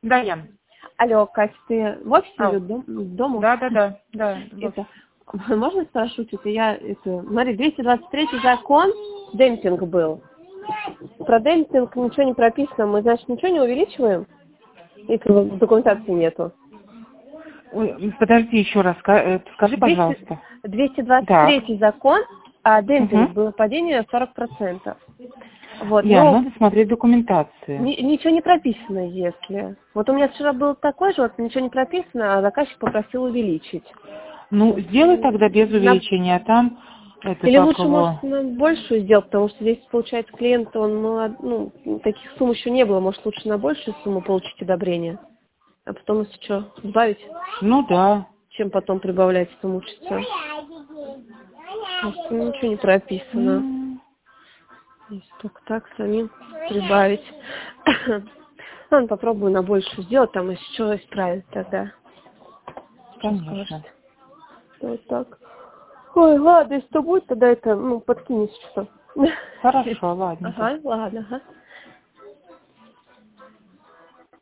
Да, Ян. Алло, Катя, ты в офисе Ау. или дома? Да. Это, можно спрошу, смотри, 223 закон, демпинг был. Про демпинг ничего не прописано, мы, значит, ничего не увеличиваем, если в документации нету. Ой, подожди еще раз, скажи, пожалуйста. 223 закон, а демпинг Угу. было падение 40%. Вот, Ян, но надо смотреть документацию. ничего не прописано, если. Вот у меня вчера был такой же, вот ничего не прописано, а заказчик попросил увеличить. Ну, сделай тогда без увеличения, а там, это Или как лучше, его... может, нам большую сделать, потому что здесь, получается, клиент, таких сумм еще не было, может, лучше на большую сумму получить одобрение, а потом, если что, сбавить, Ну да. чем потом прибавлять, это мучиться. Потому что ничего не прописано. Если только так, самим прибавить. Ладно, попробую на большую сделать, там если что, исправить тогда. Что скажешь? Конечно. Вот так. Ой, ладно, если что будет, тогда подкинешь что. Хорошо, ладненько. Ага, ладно, ага.